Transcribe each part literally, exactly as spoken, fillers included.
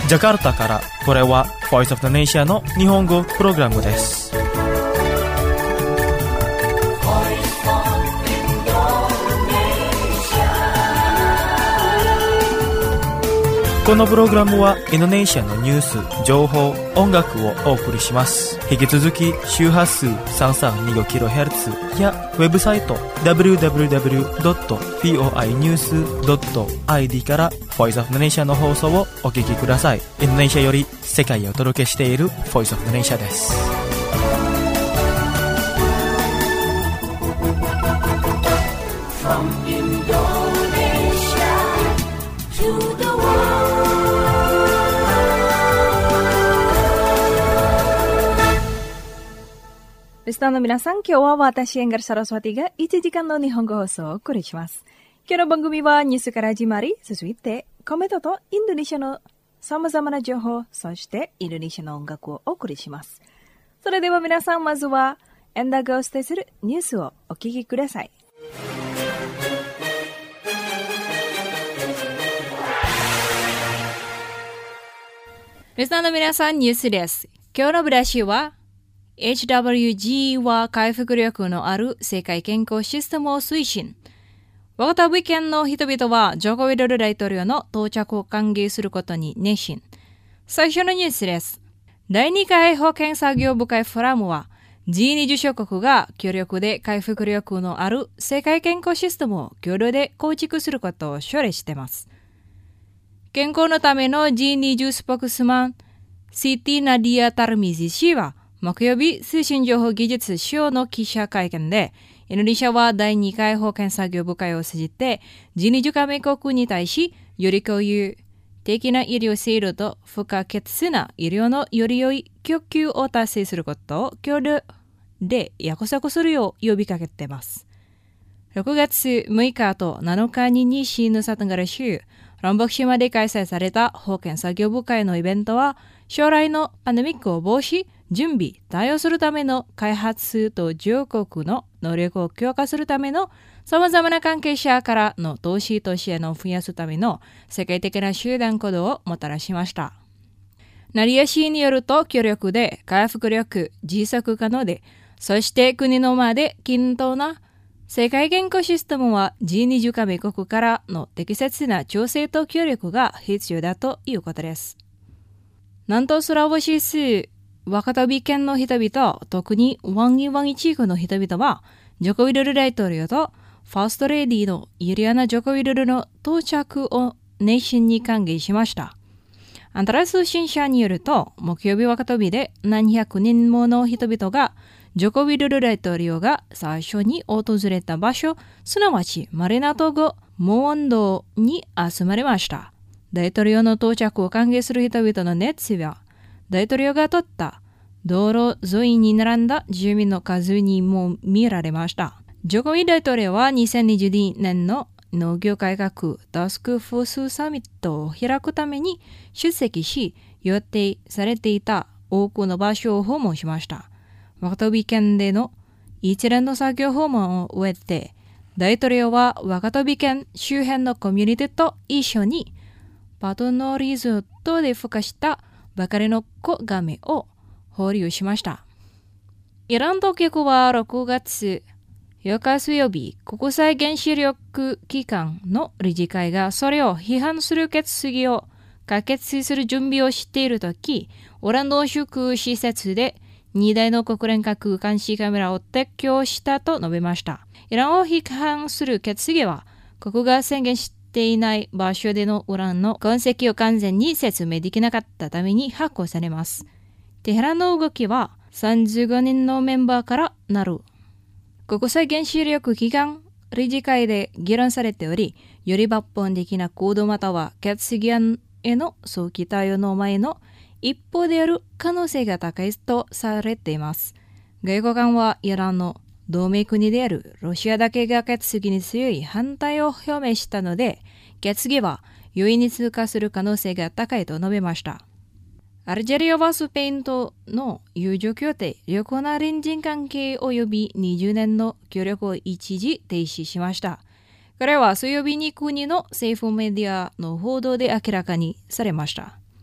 ジャカルタから、これは Voice of the Nation の日本語プログラムです。このプログラムはインドネシアのニュース、情報、音楽をお送りします。引き続き周波数 さんさんにごキロヘルツ やウェブサイト ダブリューダブリューダブリュードットフォーアイニュースドットアイディー から Voice of the Nation の放送をお聞きください。インドネシアより世界へお届けしている Voice of the Nation です。From Indonesia to the world リスナーの皆さん、今日は私エンガルサラスワティがいちじかんの日本語放送をお送りします。今日の番組はニュースから始まり、続いてコメントとインドネシアの様々な情報、そしてインドネシアの音楽をお送りします。それでは皆さん、まずはエンダーがお伝えするニュースをお聞きください。リスナーの皆さん、ニュースです。今日のブラシはエイチダブリュージー は回復力のある世界健康システムを推進。ワタビ県の人々はジョコウィドル大統領の到着を歓迎することに熱心。最初のニュースです。だいにかい保健作業部会フォーラムは ジーにじゅう 諸国が協力で回復力のある世界健康システムを共同で構築することを奨励しています。健康のための ジーにじゅう スポークスマンシティナディア・タルミジ氏は木曜日、通信情報技術省の記者会見で、インドネシアはだいにかい保健作業部会を通じて、ジーにじゅう加盟国に対し、より共有的な医療制度と不可欠な医療のより良い供給を達成することを共同で約束するよう呼びかけています。ろくがつむいかとなのかに西ヌサトンガラ州、ロンボク島で開催された保健作業部会のイベントは、将来のパンデミックを防止、準備、対応するための開発と両国の能力を強化するための様々な関係者からの投資と支援を増やすための世界的な集団行動をもたらしました。ナリア氏によると協力で回復力、持続可能で、そして国の間で均等な世界健康システムは ジーにじゅう 加盟国からの適切な調整と協力が必要だということです。南東スラボシスワカタビ県の人々、特にワンギワンギ地区の人々は、ジョコウィドル大統領とファーストレディのユリアナ・ジョコウィドルの到着を熱心に歓迎しました。アンタラ通信社によると、木曜日ワカタビで何百人もの人々が、ジョコウィドル大統領が最初に訪れた場所、すなわちマレナ島後、モーンドに集まりました。大統領の到着を歓迎する人々の熱意は、大統領が取った道路沿いに並んだ住民の数にも見られました。ジョコウィ大統領はにせんにじゅうにねんの農業改革タスクフォースサミットを開くために出席し、予定されていた多くの場所を訪問しました。ワカタビ県での一連の作業訪問を終えて、大統領はワカタビ県周辺のコミュニティと一緒にパトノーリゾートで孵化したばかりの子ガメを放流しました。イラン当局はろくがつよっか水曜日、国際原子力機関の理事会がそれを批判する決議を可決する準備をしているとき、オランダの宿施設でにだいの国連核監視カメラを撤去したと述べました。イランを批判する決議は、国が宣言していない場所でのウランの痕跡を完全に説明できなかったために発行されます。テヘランの動きはさんじゅうごにんのメンバーからなる国際原子力機関理事会で議論されており、より抜本的な行動または決議案への早期対応の前の一歩である可能性が高いとされています。外交官はイランの同盟国であるロシアだけが決議に強い反対を表明したので、決議は容易に通過する可能性が高いと述べました。アルジェリアはスペインとの友情協定、良好な隣人関係及びにじゅうねんの協力を一時停止しました。これは水曜日に国の政府メディアの報道で明らかにされました。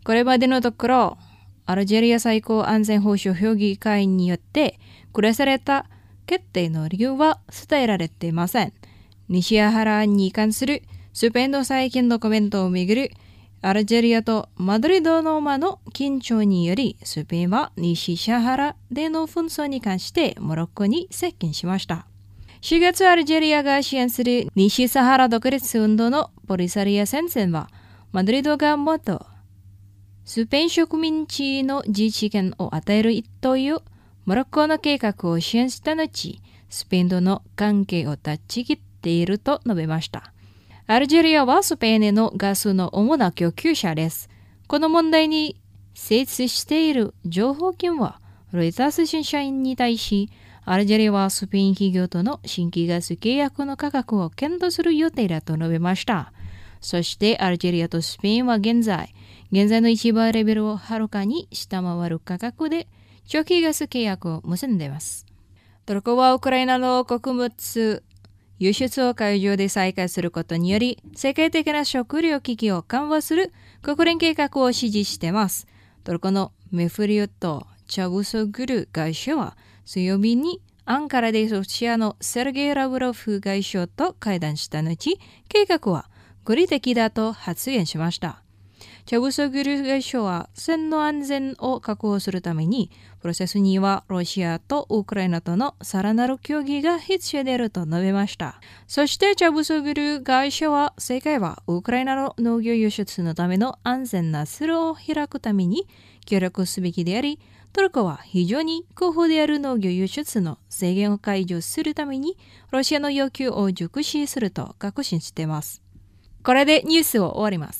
これまでのところ、アルジェリア最高安全保障評議会によって下された決定の理由は伝えられていません。西サハラに関するスペインの最近のコメントをめぐるアルジェリアとマドリードの間の緊張により、スペインは西サハラでの紛争に関してモロッコに接近しました。しがつアルジェリアが支援する西サハラ独立運動のポリサリア戦線は、マドリードが元スペイン植民地の自治権を与える一というモロッコの計画を支援した後、スペインとの関係を断ち切っていると述べました。アルジェリアはスペインへのガスの主な供給者です。この問題に精通している情報源は、ロイター通信社員に対し、アルジェリアはスペイン企業との新規ガス契約の価格を検討する予定だと述べました。そしてアルジェリアとスペインは現在、現在の市場レベルをはるかに下回る価格で長期ガス契約を結んでいます。トルコはウクライナの穀物輸出を海上で再開することにより、世界的な食料危機を緩和する国連計画を支持しています。トルコのメフリオとチャブソグル外相は水曜日にアンカラでロシアのセルゲイ・ラブロフ外相と会談した後、計画は合理的だと発言しました。チャブソグル外相は船の安全を確保するために、プロセスにはロシアとウクライナとのさらなる協議が必要であると述べました。そしてチャブソグル外相は、世界はウクライナの農業輸出のための安全な通路を開くために協力すべきであり、トルコは非常に候補である農業輸出の制限を解除するためにロシアの要求を熟知すると確信しています。これでニュースを終わります。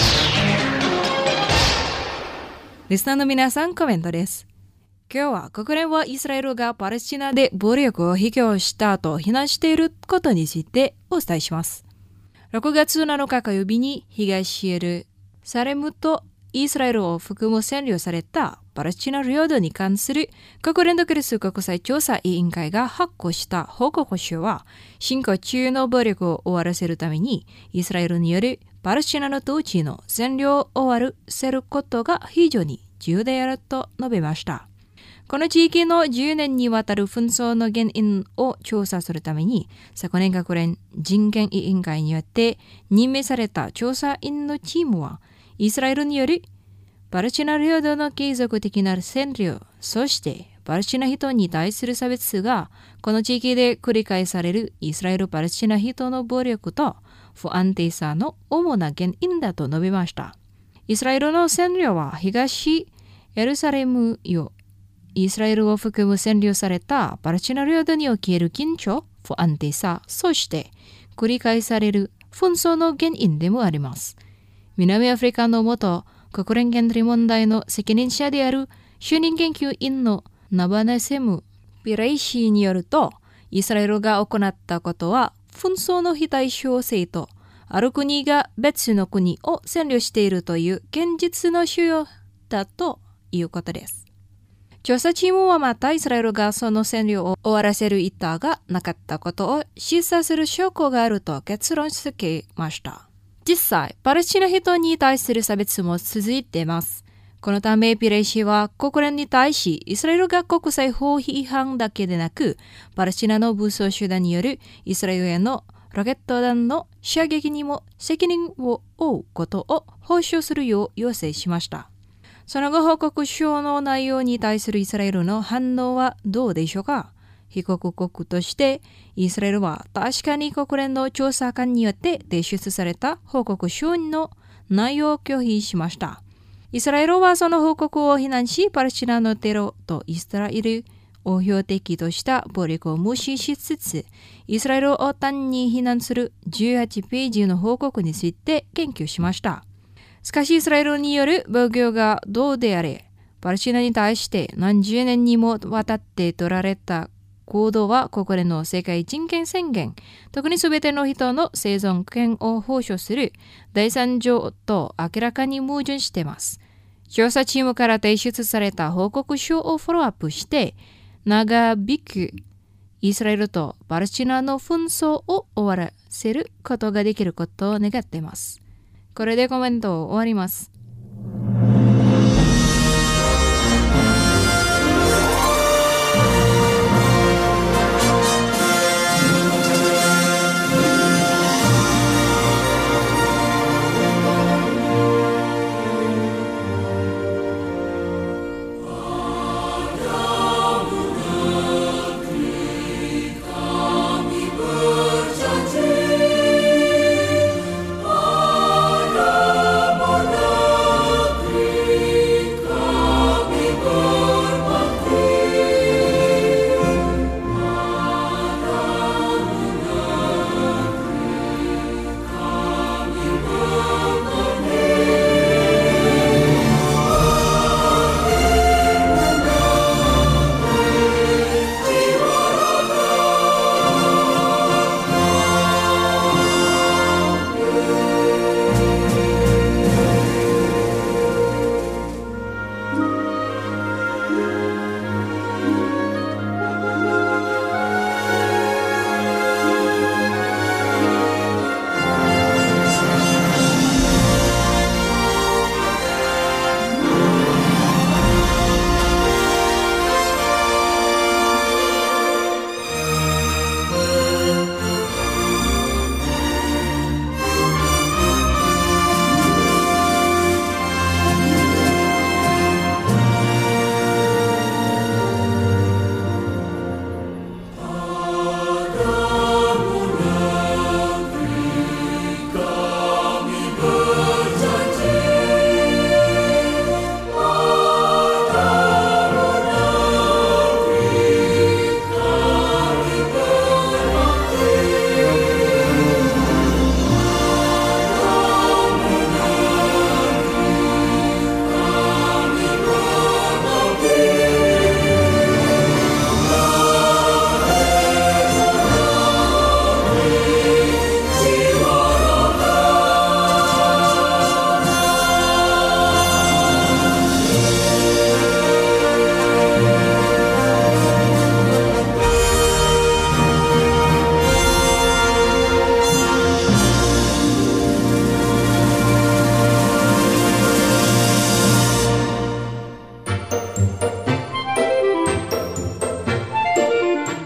リスナーの皆さん、コメントです。今日は国連はイスラエルがパレスチナで暴力を引き起こしたと非難していることについてお伝えします。ろくがつなのか火曜日に東エルサレムとイスラエルを含む占領されたパレスチナ領土に関する国連独立国際調査委員会が発行した報告書は、侵攻中の暴力を終わらせるためにイスラエルによるパレスチナの統治の占領を終わらせることが非常に重要であると述べました。この地域のじゅうねんにわたる紛争の原因を調査するために、昨年国連人権委員会によって任命された調査員のチームは、イスラエルによるパレスチナ領土の継続的な占領、そしてパレスチナ人に対する差別がこの地域で繰り返されるイスラエル・パレスチナ人の暴力と不安定さの主な原因だと述べました。イスラエルの占領は東エルサレムよイスラエルを含む占領されたパレスチナ領土における緊張、不安定さ、そして繰り返される紛争の原因でもあります。南アフリカの元国連権利問題の責任者である主任研究員のナバネセム・ピレイシーによると、イスラエルが行ったことは紛争の非対称性とある国が別の国を占領しているという現実の主要だということです。調査チームはまた、イスラエルがその占領を終わらせる意図がなかったことを示唆する証拠があると結論付けました。実際、パレスチナ人に対する差別も続いています。このため、ピレイ氏は国連に対し、イスラエルが国際法違反だけでなく、パレスチナの武装集団によるイスラエルへのロケット弾の射撃にも責任を負うことを保証するよう要請しました。その後、報告書の内容に対するイスラエルの反応はどうでしょうか。被告国としてイスラエルは確かに国連の調査官によって提出された報告書の内容を拒否しました。イスラエルはその報告を非難し、パレスチナのテロとイスラエルを標的とした暴力を無視しつつ、イスラエルを単に非難するじゅうはちページの報告について言及しました。しかし、イスラエルによる暴行がどうであれ、パレスチナに対して何十年にもわたって取られた行動は国連の世界人権宣言、特にすべての人の生存権を保障するだいさん条と明らかに矛盾しています。調査チームから提出された報告書をフォローアップして、長引くイスラエルとパレスチナの紛争を終わらせることができることを願っています。これでコメントを終わります。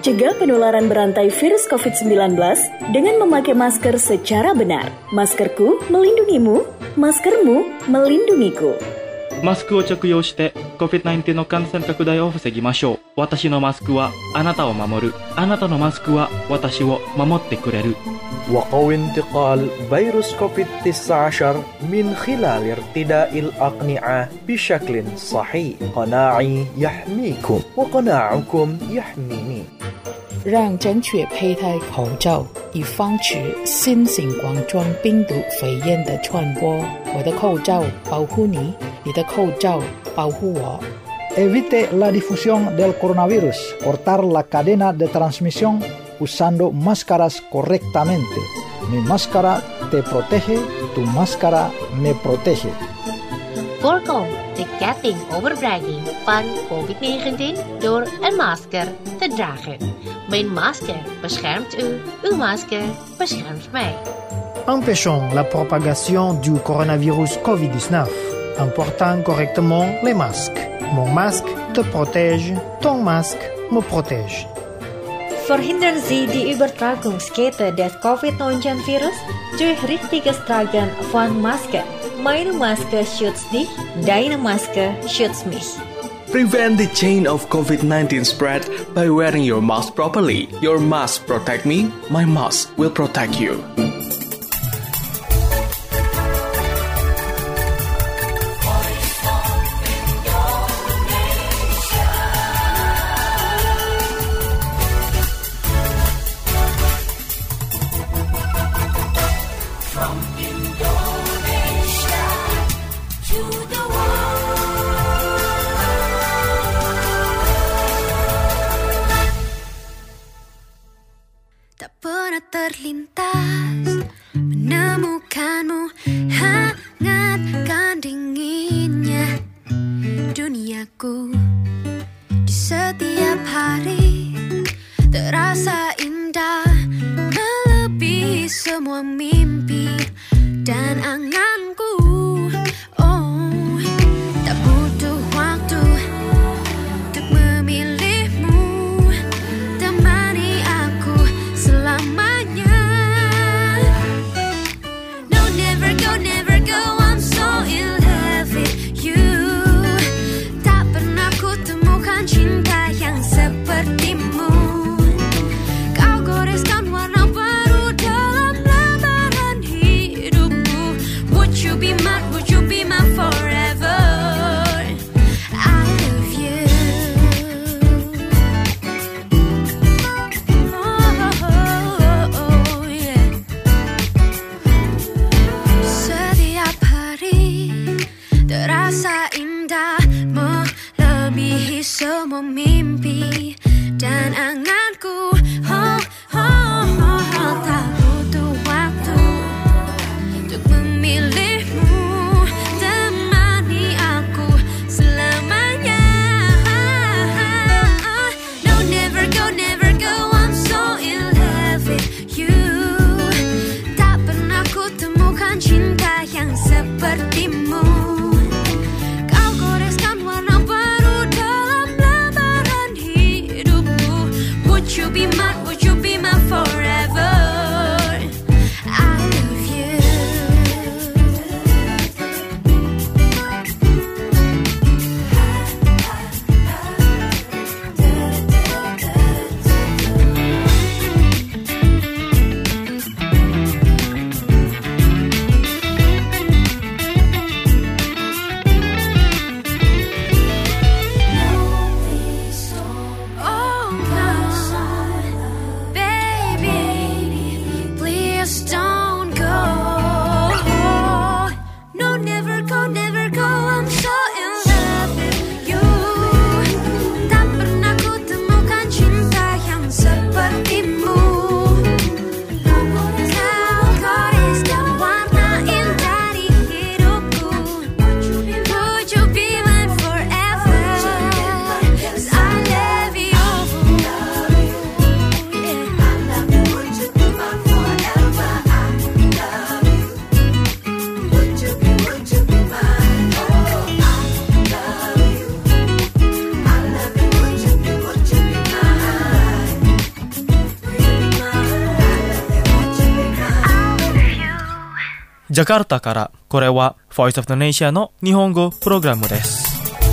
Cegah penularan berantai virus covid sembilan belas dengan memakai masker secara benar. Maskerku melindungimu, maskermu melindungiku. マスクを着用して コビッドナインティーン の感染拡大を防ぎましょう。私のマスクはあなたを守る。あなたのマスクは私を守ってくれる。 وقوي انتقال فيروس كوفيد تسعة عشر من خلال ارتداء الأقنعة بشكل صحيح. قناعي يحميكم وقناعكم يحميني. 让正确佩戴口罩，以防止新型冠状病毒肺炎的传播。我的口罩保护你，你的口罩保护我。 Evite la difusión del coronavirus. Cortar la cadena de transmisión usando máscaras correctamente. Mi máscara te protege, tu máscara me protege. Voorkom de ketting overbrenging van covid negentien door een masker te dragen. Mijn masker beschermt u, uw masker beschermt mij. Empêchons la propagation du coronavirus covid dix-neuf en portant correctement les masques. Mon masque te protège, ton masque me protège. Verhindern Sie die Übertragungskette des covid neunzehn Virus durch richtiges Tragen von Masken. Meine Maske schützt dich, deine Maske schützt mich. Prevent the chain of covid nineteen spread by wearing your mask properly. Your mask protect me, my mask will protect you. Terlintas menemukanmu, hangatkan dinginnya duniaku. Di setiap hari terasa indah, melebihi semua mimpi dan anganku. Oh, tak butuh waktu untuk memilihmu, temani aku selama. Never go, I'm so in love with you. Tak pernah ku temukan cinta yang sepertimu. Kau goreskan warna baru dalam lembaran hidupku. Would you be my, would you be my forever? I love you. Oh, oh, oh, yeah. Terasa indah, melebihi semua mimpi dan anganku. Oh, oh, oh, oh. Tak butuh waktu untuk memilihmu, temani aku selamanya. No, never go, never go, I'm so in love with you. Tak pernah ku temukan cinta yang sepertimu. ジャカルタから、これは Voice of Indonesia の日本語プログラムです。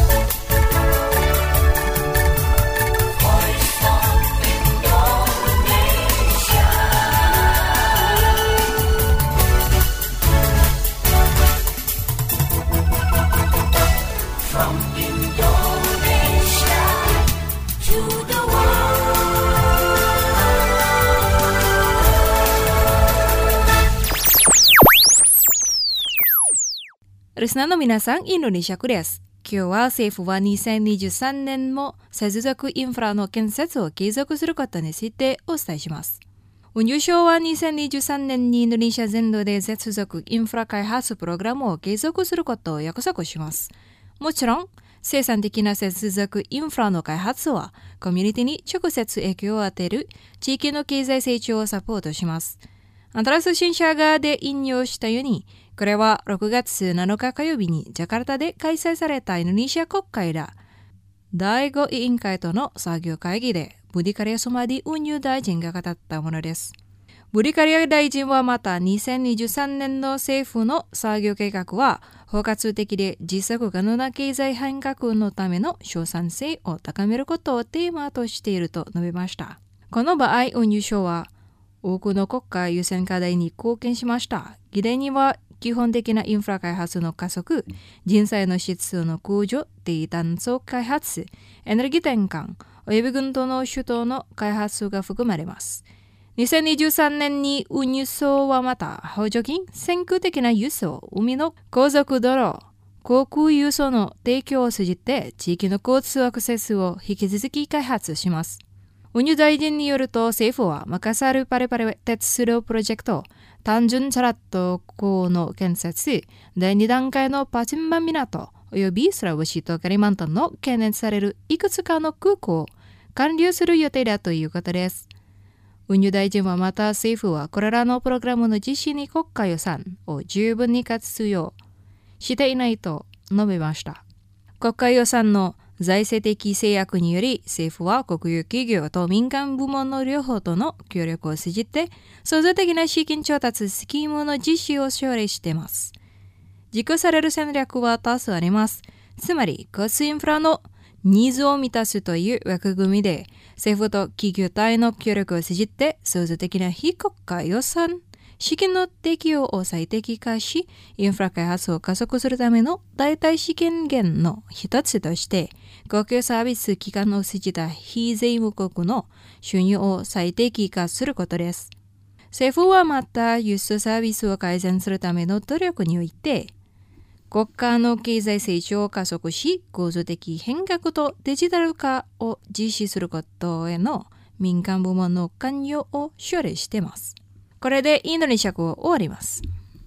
リスナーの皆さん、インドネシアクです。今日は政府はにせんにじゅうさんねんも接続インフラの建設を継続することについてお伝えします。運輸省はにせんにじゅうさんねんにインドネシア全土で接続インフラ開発プログラムを継続することを約束します。もちろん、生産的な接続インフラの開発はコミュニティに直接影響を与える地域の経済成長をサポートします。アントラス新社がで引用したように、これはろくがつなのか火曜日にジャカルタで開催されたインドネシア国会だ。だいご委員会との作業会議でブディカリア・ソマディ運輸大臣が語ったものです。ブディカリア大臣はまたにせんにじゅうさんねんの政府の作業計画は包括的で持続可能な経済変革のための生産性を高めることをテーマとしていると述べました。この場合、運輸省は多くの国家優先課題に貢献しました。議題には基本的なインフラ開発の加速、人材の質の向上、低炭素開発、エネルギー転換、および軍との首都の開発が含まれます。にせんにじゅうさんねんに運輸省はまた補助金、先駆的な輸送、海の高速道路、航空輸送の提供を通じて地域の交通アクセスを引き続き開発します。運輸大臣によると政府はマカサルパレパレ鉄道プロジェクト、単純チャラット港の建設、だいに段階のパチンバン港、およびスラウシとカリマンタンの懸念されるいくつかの空港を完了する予定だということです。運輸大臣はまた政府はこれらのプログラムの実施に国家予算を十分に活用していないと述べました。国家予算の財政的制約により政府は国有企業と民間部門の両方との協力を通じて創造的な資金調達スキームの実施を奨励しています。実行される戦略は多数あります。つまり交通インフラのニーズを満たすという枠組みで政府と企業体の協力を通じて創造的な非国家予算資金の適用を最適化し、インフラ開発を加速するための代替資金源の一つとして、公共サービス機関を通じた非税務国の収入を最適化することです。政府はまた輸出サービスを改善するための努力において、国家の経済成長を加速し、構造的変革とデジタル化を実施することへの民間部門の関与を奨励しています。これでインドネシア語を終わります。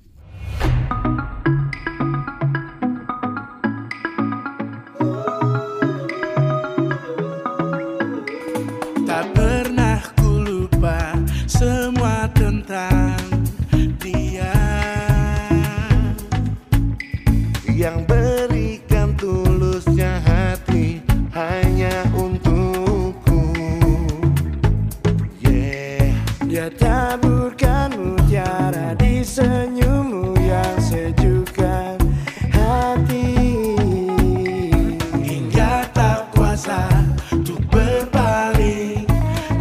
Tak pernah ku lupa semua tentang dia yang berikan tulusnya hati hanya untukku. Yeah, dia taburkan mutiara di senyummu yang sejukkan hati hingga tak kuasa untuk berpaling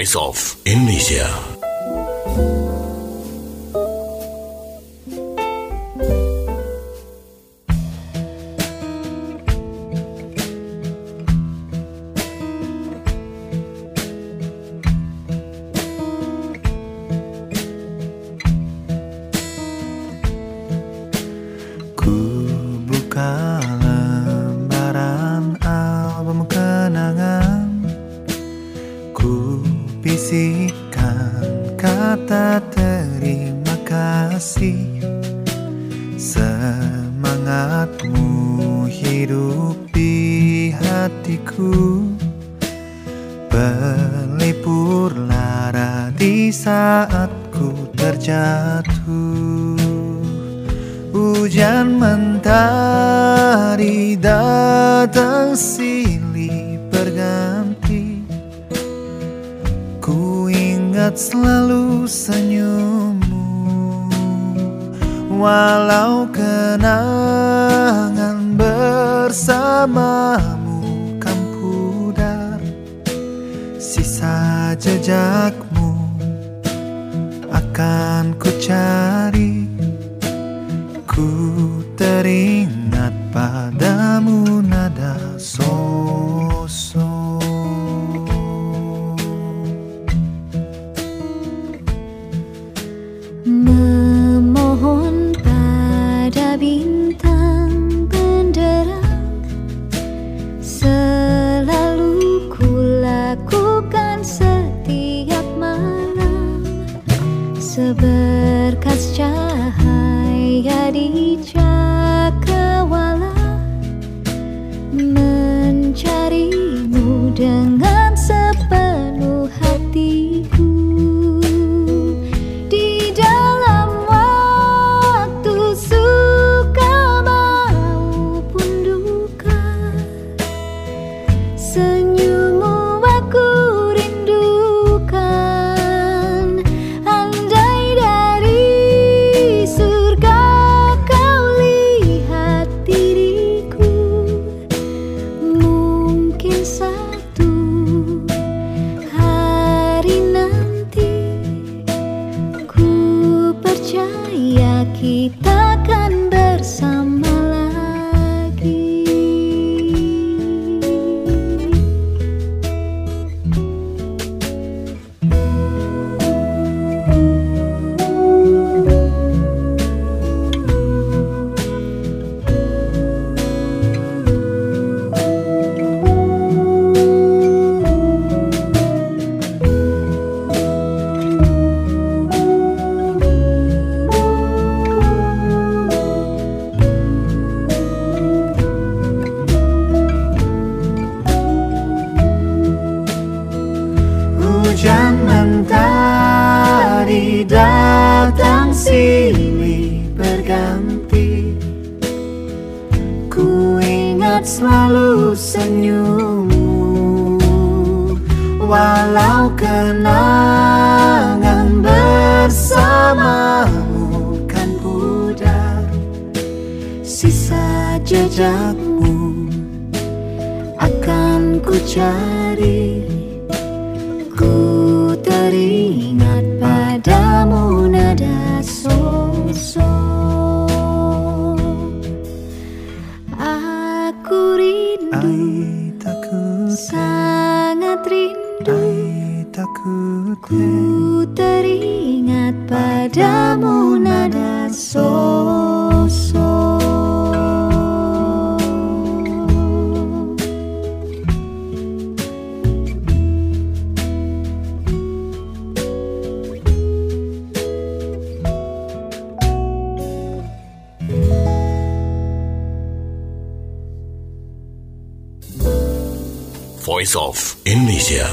Voice of Indonesia. Semangatmu hidup di hatiku, pelipur lara di saat ku terjatuh. Hujan mentari datang silih berganti, ku ingat selalu senyummu. Walau kenangan bersamamu kan pudar, sisa jejakmu akan ku cari. Ku teringat padamu nada sosok. Memohon pada bintang benderang, selalu ku lakukan setiap malam, seberkas cahaya di cakrawala, mencarimu dengan sepenuh hatiku. Di dalam waktu suka maupun duka, senyummu aku rindukan. Andai dari surga kau lihat diriku, mungkin satu hari nanti ku percaya kita akan bersama lagi. Hujan mentari datang silih berganti, ku ingat selalu senyummu. Walau kenangan bersamamu kan pudar, sisa jejakmu akan ku cari. Ku teringat padamu nada sosok. Aku rindu, sangat rindu. Ku teringat padamu nada sosok. Voice of Indonesia.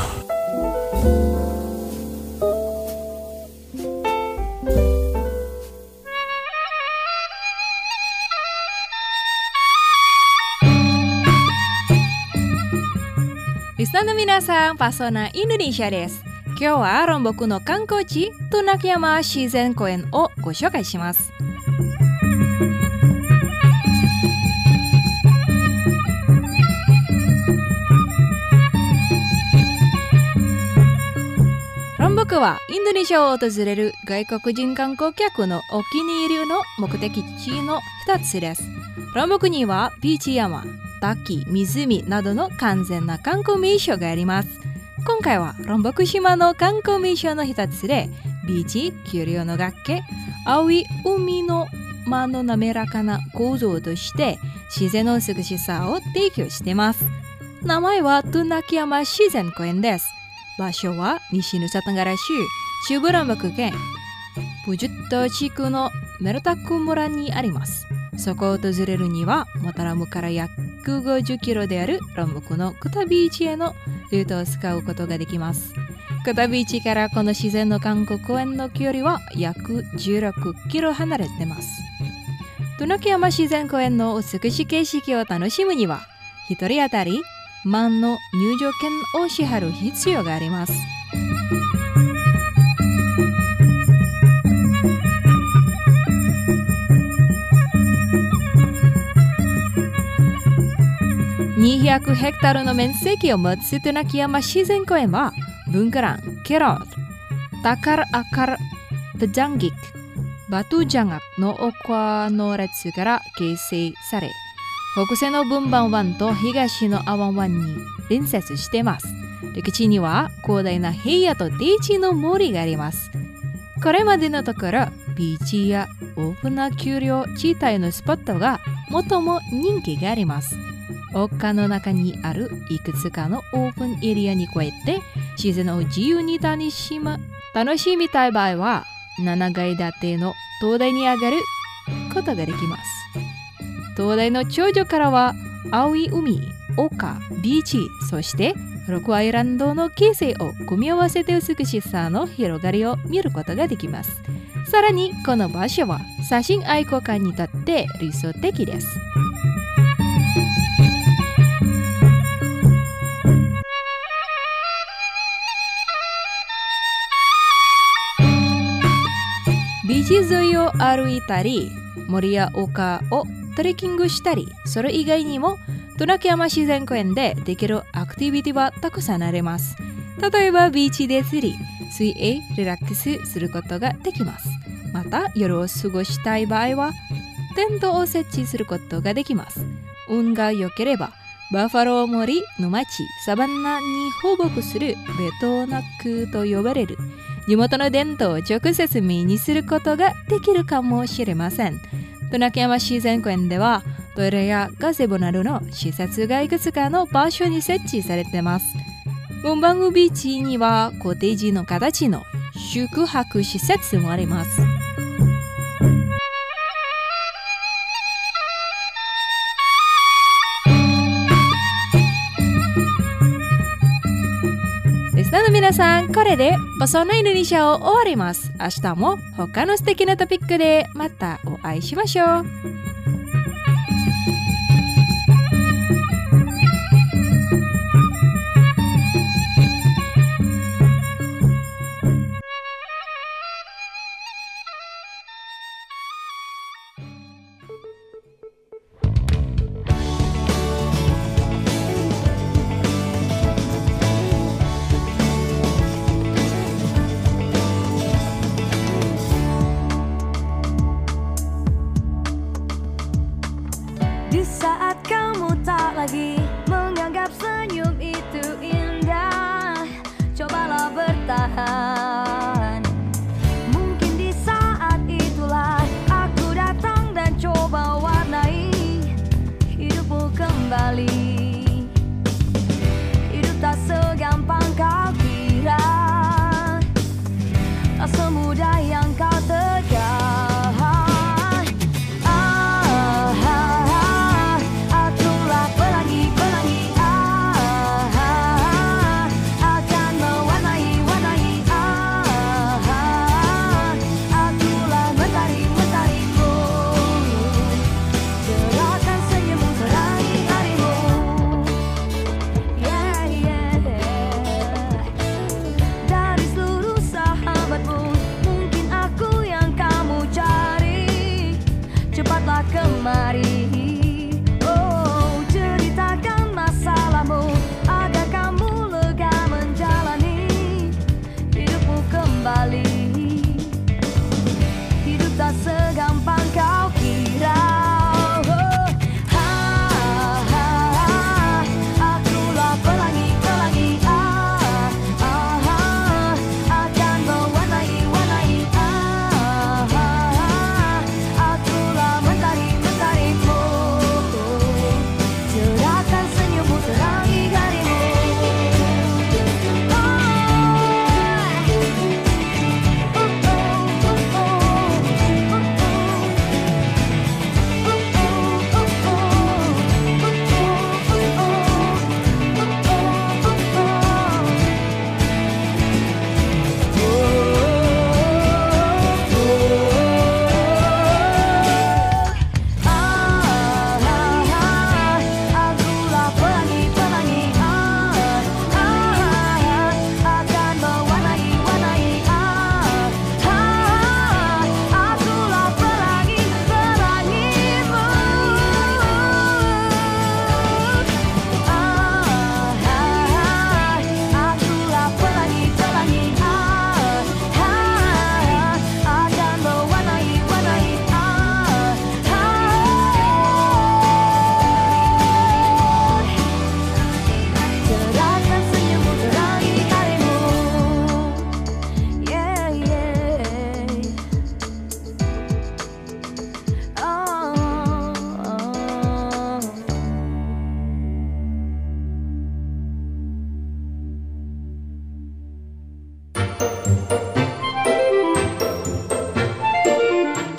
Listener minasan, Pasona Indonesia desu. Kyou wa Ronboku no kankouchi Tunakiyama Shizen Koen o go shoukai shimasu. 僕はインドネシアを訪れる外国人観光客のお気に入りの目的地の一つです。ロンボクにはビーチ山、滝、湖などの完全な観光名所があります。今回はロンボク島の観光名所の一つで、ビーチ、丘陵の崖、青い海の間の滑らかな構造として自然の美しさを提供しています。名前はトゥナキヤマ自然公園です。場所は西ヌサタンガラ州中部ロンボク県プジュット地区のメルタク村にあります。そこを訪れるにはマタラムから約ごじゅっキロであるロンボクのクタビーチへのルートを使うことができます。クタビーチからこの自然の観光公園の距離は約じゅうろくキロ離れています。トゥナキヤマ自然公園の美しい景色を楽しむには一人当たり万の入場券を支払う必要があります。にひゃくヘクタールの面積を持つトゥナキヤマ自然公園は文化欄、ケロー、タカルアカル、ペジャンギク、バトゥジャンガクの丘の列から形成され、北西の文番湾と東のアワン湾に隣接しています。陸地には広大な平野と低地の森があります。これまでのところ、ビーチやオープンな丘陵地帯のスポットが最も人気があります。丘の中にあるいくつかのオープンエリアに加えて、自然を自由に楽しむ楽しみたい場合はななかい建ての灯台に上がることができます。灯台の頂上からは青い海、丘、ビーチ、そしてロックアイランドの形成を組み合わせて美しさの広がりを見ることができます。さらにこの場所は写真愛好家にとって理想的です。ビーチ沿いを歩いたり、森や丘をトレッキングしたり、それ以外にもトゥナキヤマ自然公園でできるアクティビティはたくさんあります。例えばビーチで釣り、水泳、リラックスすることができます。また夜を過ごしたい場合はテントを設置することができます。運が良ければバッファロー森の町サバンナに放牧するベトナクと呼ばれる地元の伝統を直接目にすることができるかもしれません。トゥナキヤマ自然公園ではトイレやガゼボなどの施設がいくつかの場所に設置されています。文バングビーチにはコテージの形の宿泊施設もあります。リスナーの皆さん、これでパソナインドネシアを終わります。明日も他の素敵なトピックでまたお会いしましょう。 Di saat kamu tak lagi menganggap senyum itu indah, cobalah bertahan. Mungkin di saat itulah aku datang dan coba warnai hidupmu kembali. Hidup tak segampang kau kira, tak semudah yang kau terka. Kemari, oh ceritakan masalahmu agar kamu lega menjalani hidupmu kembali.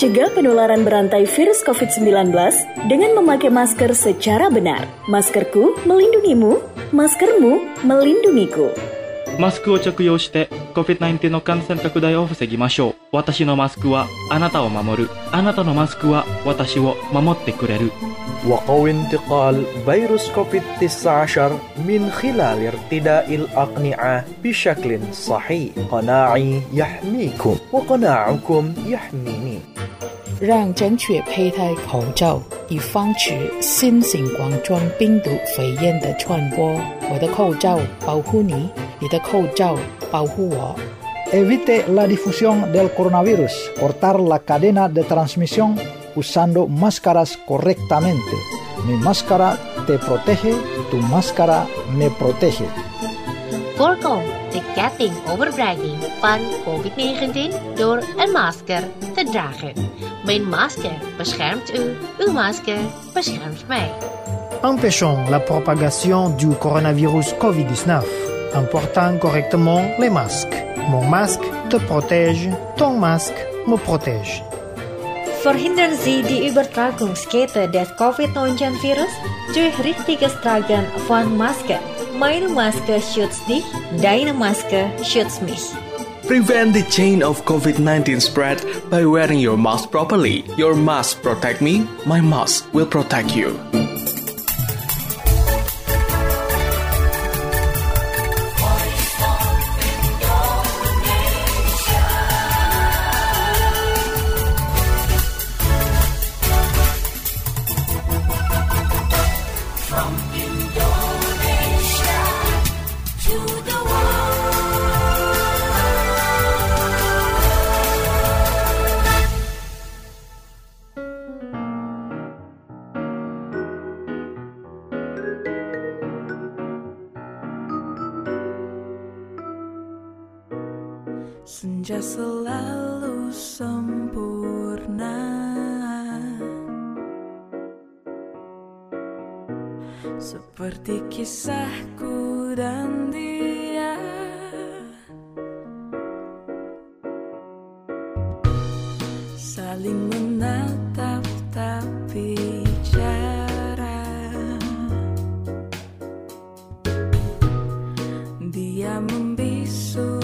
Cegah penularan berantai virus covid sembilan belas dengan memakai masker secara benar. Maskerku melindungimu, maskermu melindungiku. マスクを着用して コビッドナインティーン の感染拡大を防ぎましょう。私のマスクはあなたを守る。あなたのマスクは私を守ってくれる。 وقو انتقال فيروس كوفيد تسعة عشر من خلال ارتداء الأقنعة بشكل صحيح. قناعي يحميكم وقناعكم يحميني. 让正确佩戴口罩，以防止新型冠状病毒肺炎的传播。我的口罩保护你，你的口罩保护我。 Evite la difusión del coronavirus. Cortar la cadena de transmisión usando máscaras correctamente. Mi máscara te protege, tu máscara me protege. Voorkom de ketting overbregging van covid negentien door een masker te dragen. Mijn masker beschermt u, uw masker beschermt mij. Empêchons la propagation du coronavirus covid dix-neuf en portant correctement les masques. Mon masque te protège, ton masque me protège. Verhindern Sie die Übertragungskette des covid neunzehn Virus durch richtiges Tragen von Maske. Meine Maske schützt dich, deine Maske schützt mich. Prevent the chain of covid nineteen spread by wearing your mask properly. Your mask protect me, my mask will protect you. Senja selalu sempurna, seperti kisahku dan dia. Saling menatap tapi jarang. Dia membisu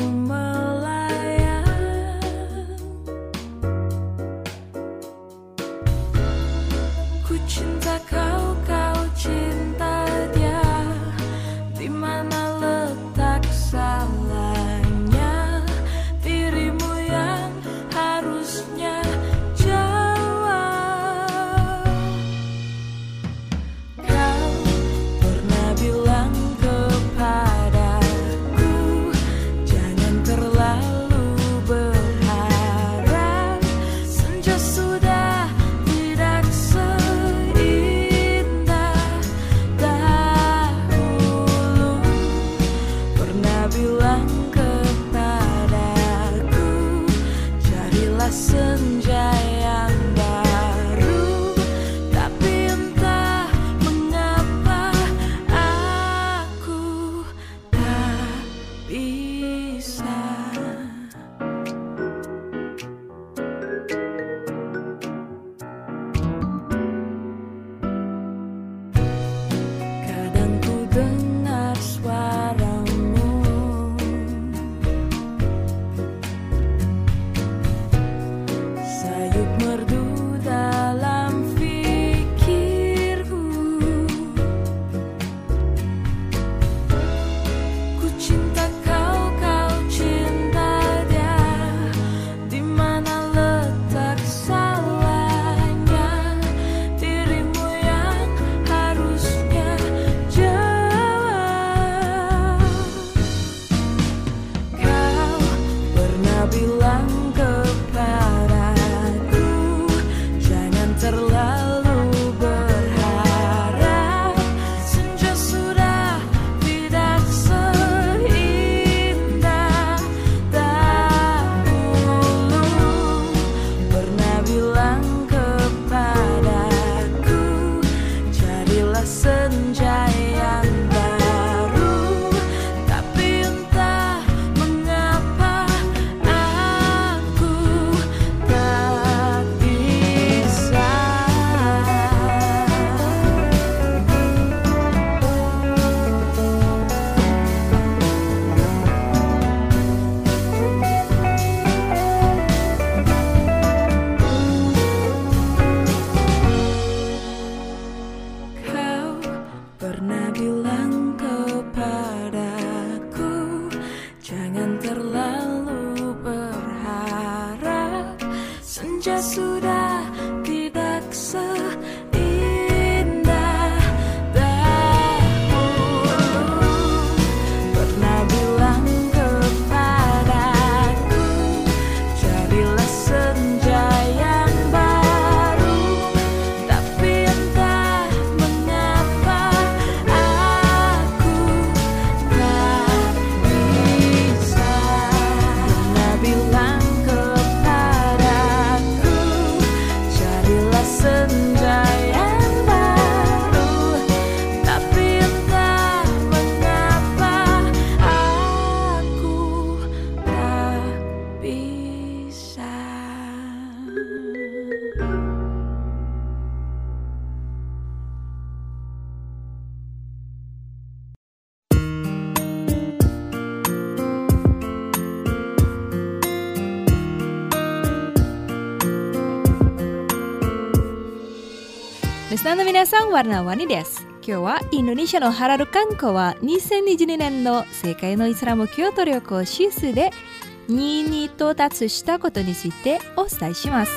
リスナーの皆さん、warna-warniです。今日はインドネシアのハラル観光はにせんにじゅうにねんの世界のイスラム教徒旅行指数でにいに到達したことについてお伝えします。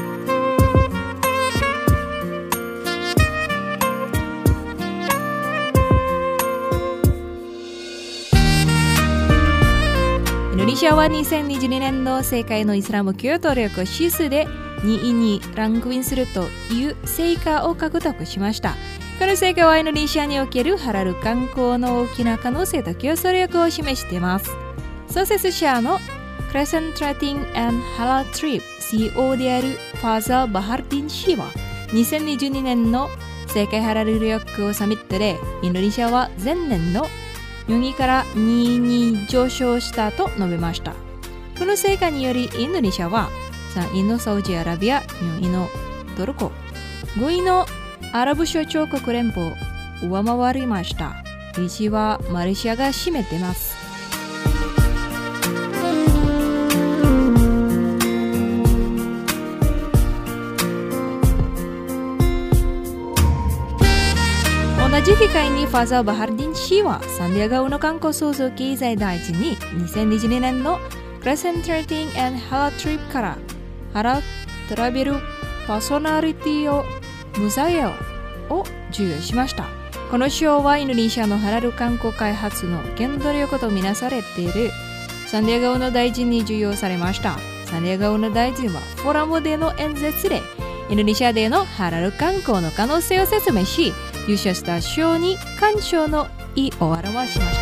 インドネシアはにせんにじゅうにねんの世界のイスラム教徒旅行指数でにいにランクインするという成果を獲得しました。この成果はインドネシアにおけるハラル観光の大きな可能性と競争力を示しています。創設者のクレセントラティング&ハラルトリップ シーイーオー であるファーザー・バハルディン氏はにせんにじゅうにねんの世界ハラル旅行サミットでインドネシアは前年のよんいからにいに上昇したと述べました。この成果によりインドネシアはさんいのサウジアラビア、よんいのトルコ、ごいのアラブ首長国連邦を上回りました。いちいはマレーシアが占めています。同じ機会にファザー・バハルディン氏はサンディエゴの観光創造経済大臣ににせんにじゅうにねんのクレセントラティング&ハラルトリップからハラルトラベルパーソナリティをムザヤを授与しました。この賞はインドネシアのハラル観光開発の原動力とみなされているサンディエゴの大臣に授与されました。サンディエゴの大臣はフォーラムでの演説でインドネシアでのハラル観光の可能性を説明し、受賞した賞に感謝の意を表しました。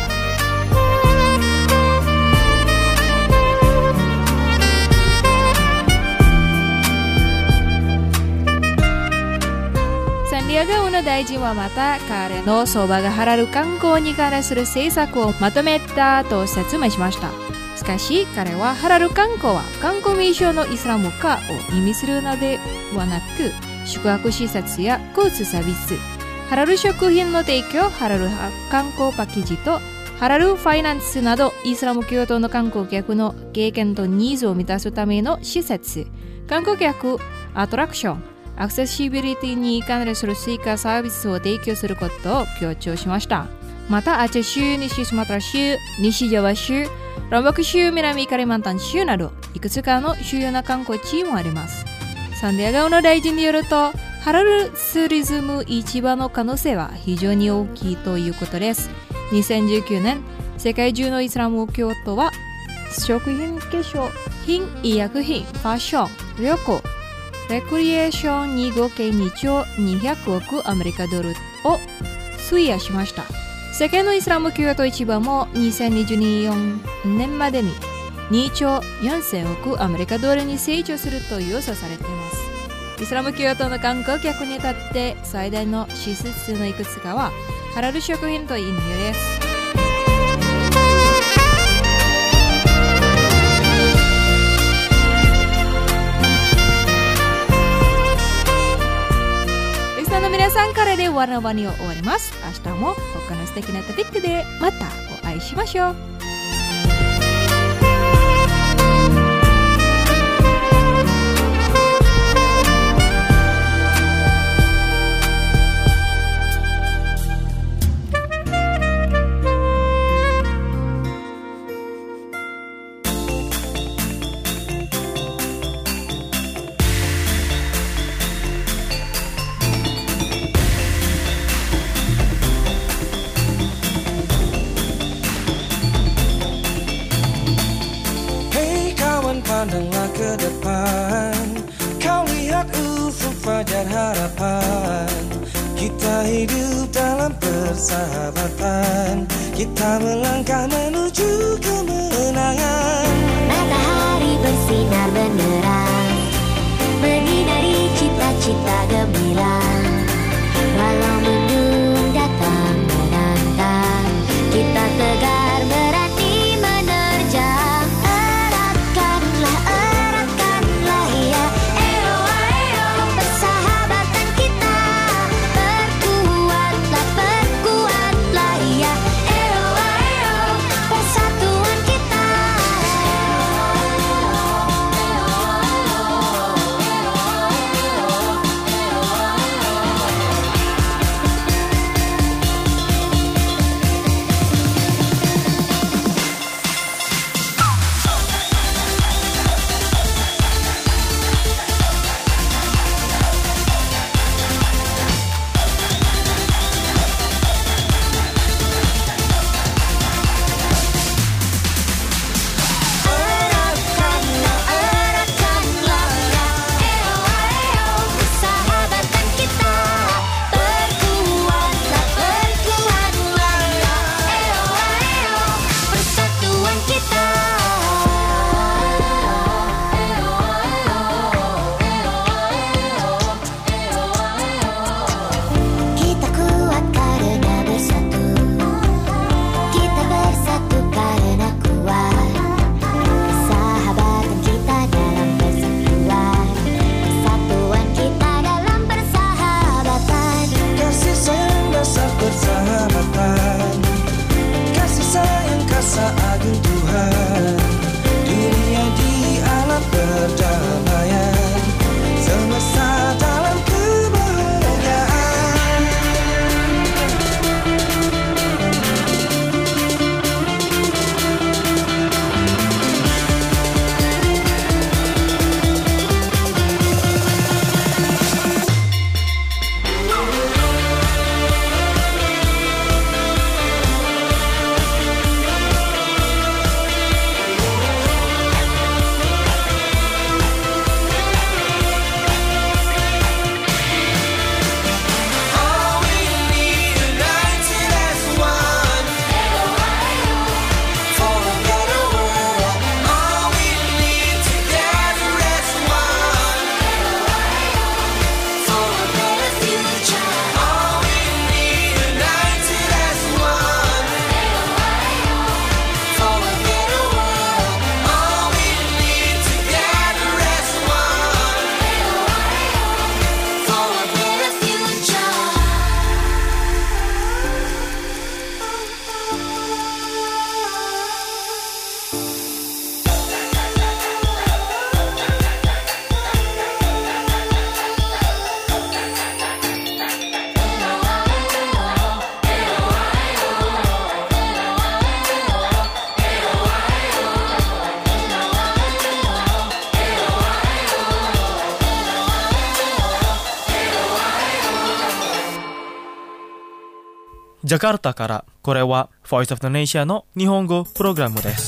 サンディエゴの大臣はまた彼の相場がハラル観光に関する政策をまとめたと説明しました。しかし彼はハラル観光は観光名所のイスラム化を意味するのではなく、宿泊施設や交通サービス、ハラル食品の提供、ハラル観光パッケージとハラルファイナンスなどイスラム教徒の観光客の経験とニーズを満たすための施設、観光客アトラクション、アクセシビリティに関する追加サービスを提供することを強調しました。またアチェ州、西スマトラ州、西ジャワ州、ロンボク州、南カリマンタン州などいくつかの主要な観光地もあります。サンディエゴの大臣によると、ハラルツーリズム市場の可能性は非常に大きいということです。にせんじゅうきゅうねん、世界中のイスラム教徒は食品、化粧品、医薬品、ファッション、旅行、レクリエーションに合計にちょうにひゃくおくアメリカドルを費やしました。世界のイスラム教徒市場もにせんにじゅうよねんまでににちょうよんせんおくアメリカドルに成長すると予想されています。イスラム教徒の観光客にとって最大の支出のいくつかはハラル食品と飲料です。リスナーの皆さんからでwarna-warniを終わります。明日も他の素敵なトピックでまたお会いしましょう。 Pandanglah ke depan, kau lihat ufuk fajar harapan. Kita hidup dalam persahabatan, kita melangkah menuju kemenangan. Matahari bersinar benderang, menyinari cita-cita gemilang. Walau mendung datang menantang, kita tegar berani menerjang. ジャカルタから、これは Voice of Indonesia の日本語プログラムです。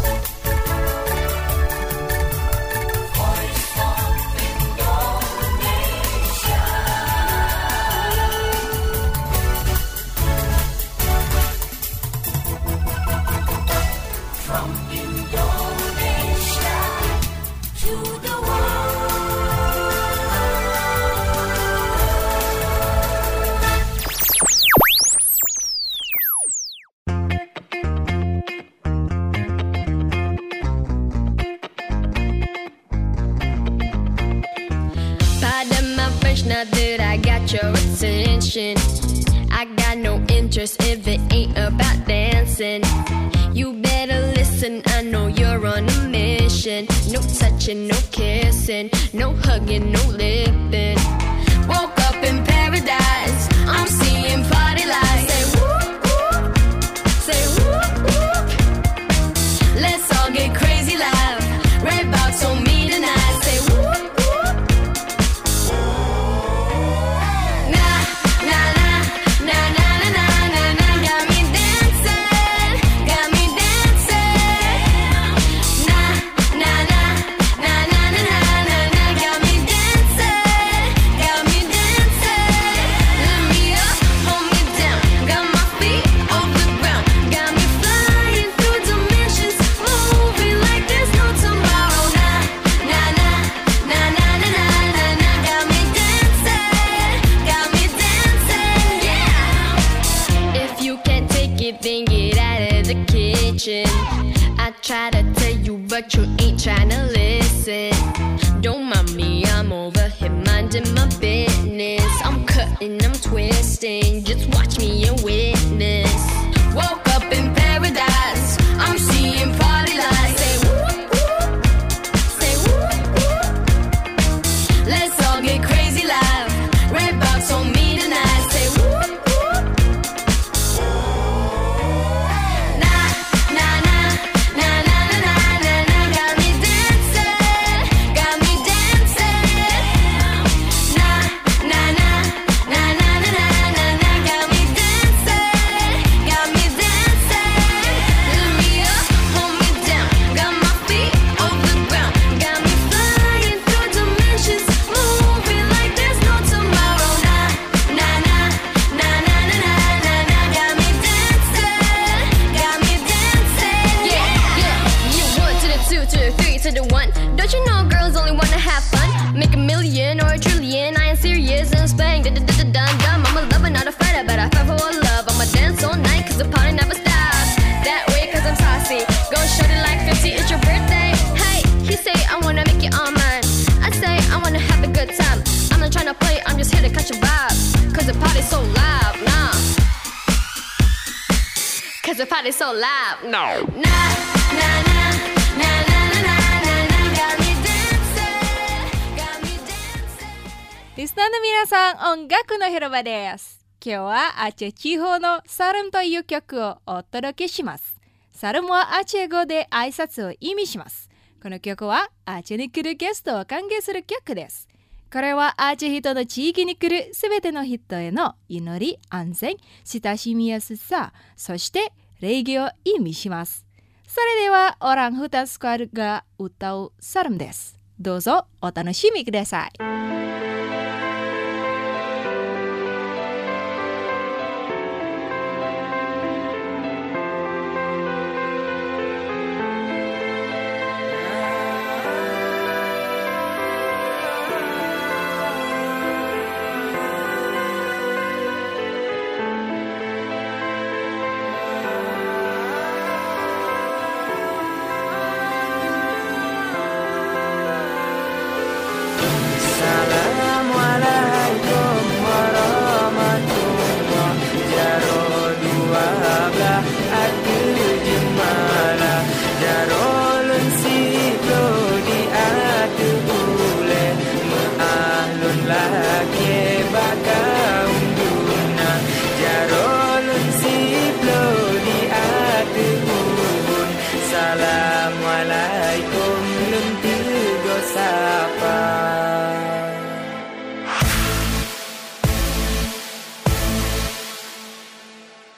Now that I got your attention, I got no interest if it ain't about dancing. You better listen, I know you're on a mission. No touching, no kissing, no hugging, no lipping. Woke up in paradise, I'm seeing party lights. Say whoop whoop, say whoop whoop. Let's all get crazy live. Red box on me tonight. Say whoop. I try to tell you, but you ain't tryna listen. Don't mind me, I'm over here minding my business. I'm cutting, I'm twisting, just watch me and witness. Woke up in paradise, I'm seeing party lights. Say whoop whoop, say whoop whoop. Let's all get crazy live. Red box on me tonight. Say whoop. Don't you know girls only wanna have fun? Make a million or a trillion. I ain't serious and spang dun dun dun dun dun. I'm a lover, not a fighter, but I fight for love. I'ma dance all night cause the party never stops. That way cause I'm saucy. Go short it like fifty, it's your birthday. Hey, he say I wanna make you all mine. I say I wanna have a good time. I'm not tryna play, I'm just here to catch a vibe. Cause the party's so loud, nah. Cause the party's so loud, no. Nah, nah, nah, nah, nah. リスナーの皆さん、音楽の広場です。今日はアチェ地方のサルムという曲をお届けします。サルムはアチェ語で挨拶を意味します。この曲はアチェに来るゲストを歓迎する曲です。これはアチェ人の地域に来るすべての人への祈り、安全、親しみやすさ、そして礼儀を意味します。それではオランフータンスクワルが歌うサルムです。どうぞお楽しみください。 Salah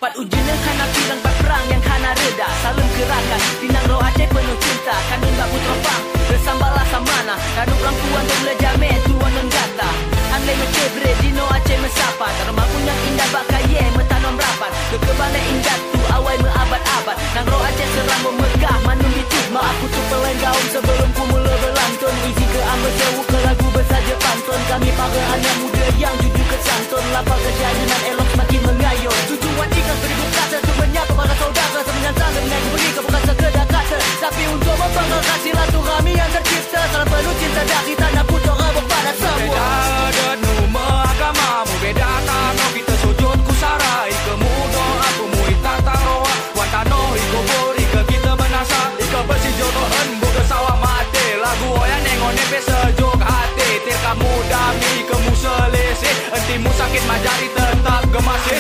Pat ujungnya kana pirang pat perang yang kana reda. Salam gerakan Tinang roh Aceh penuh cinta. Kanun tak putra pang Bersambalah samana. Kanu perempuan tu boleh jamin tuan nenggata. Anlai mencebre Dino Aceh mesapa. Terma punya indah bakaye metanom rapat. Kekebalik indah tu awai meabad-abad. Nang roh Aceh serang memegah manum ditut. Ma aku tu peleng gaun sebelum ku mula berlantun. Izin ke ambil jauh ke lagu bersaja pantun. Kami para anak muda yang jujur ke santun. Lapar kejahilan elok semakin mengayun. Tujuan ikhlas beribu kata untuk menyapa para saudara. Semenyata dengan beri ke bukan sekedar kata. Tapi untuk membanggakan silaturahmi yang tercipta. Salam penuh cinta dari tanah putera kepada semua. Beda numa agama mu beda tanah kita sujud ku sarai. Kemu doa ku mu itata roa. Wantano iko bori ke kita menasa. Ika bersih jodoh embu ke sawah mati. Lagu oya nengok nepe sejuk hati. Tir kamu dami kemu selesi. Entimu sakit majari tetap gemasi.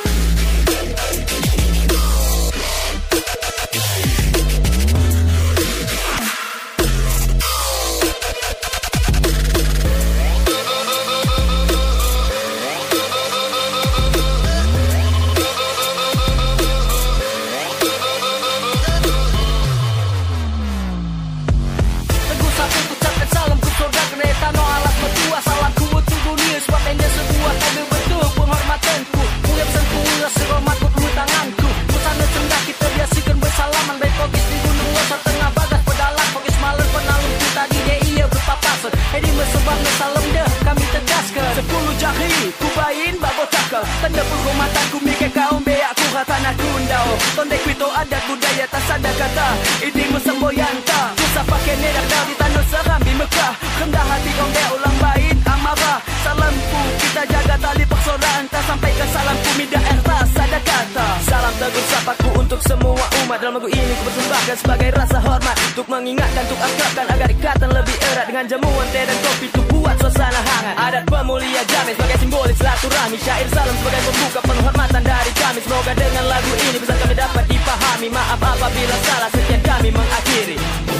Sepuluh jari ku bain babo cakal. Tanda penghormatan ku mikir kaum be aku tanah kundau. Tonde kuito adat budaya tak sadar kata. Ini mesemboyanta. Susah pakai nedak dari tanah seram di Mekah. Rendah hati kau be ulang bain amarah. Salamku kita jaga tali persaudaraan. Tak sampai ke salamku mida erta sadar kata. Salam teguh sapaku untuk semua umat. Dalam lagu ini ku persembahkan sebagai rasa hormat. Untuk mengingatkan, untuk akrabkan agar ikatan lebih erat. Dengan jamuan teh dan kopi tu buat suasana hangat. Adat pemulia jamin sebagai simbolis silaturahmi. Syair salam sebagai pembuka penghormatan dari kami. Semoga dengan lagu ini bisa kami dapat dipahami. Maaf apabila salah, sekian kami mengakhiri.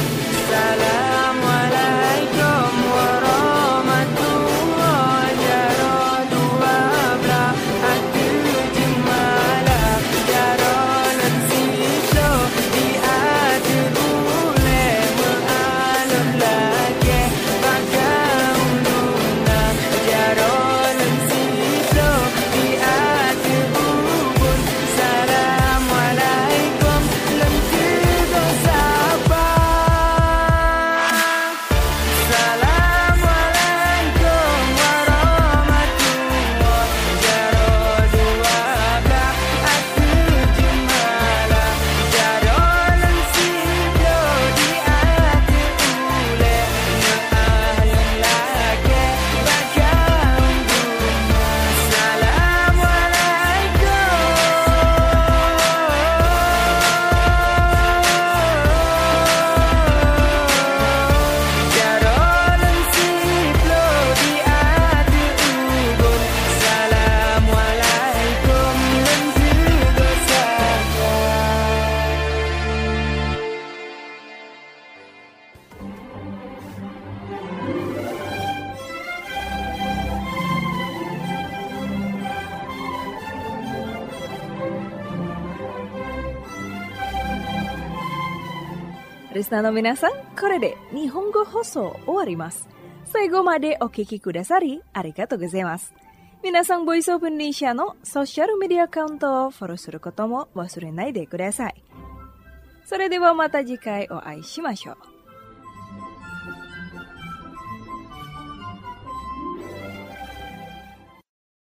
Assalamualaikum warahmatullahi Risna no minasan, kore de Nihongo Hoso owarimasu. Saigo made o kiki kudasari, arigatou gozaimasu. Minasan Voice of Indonesia no social media accountをフォローすることも忘れないでください。それではまた次回お会いしましょう。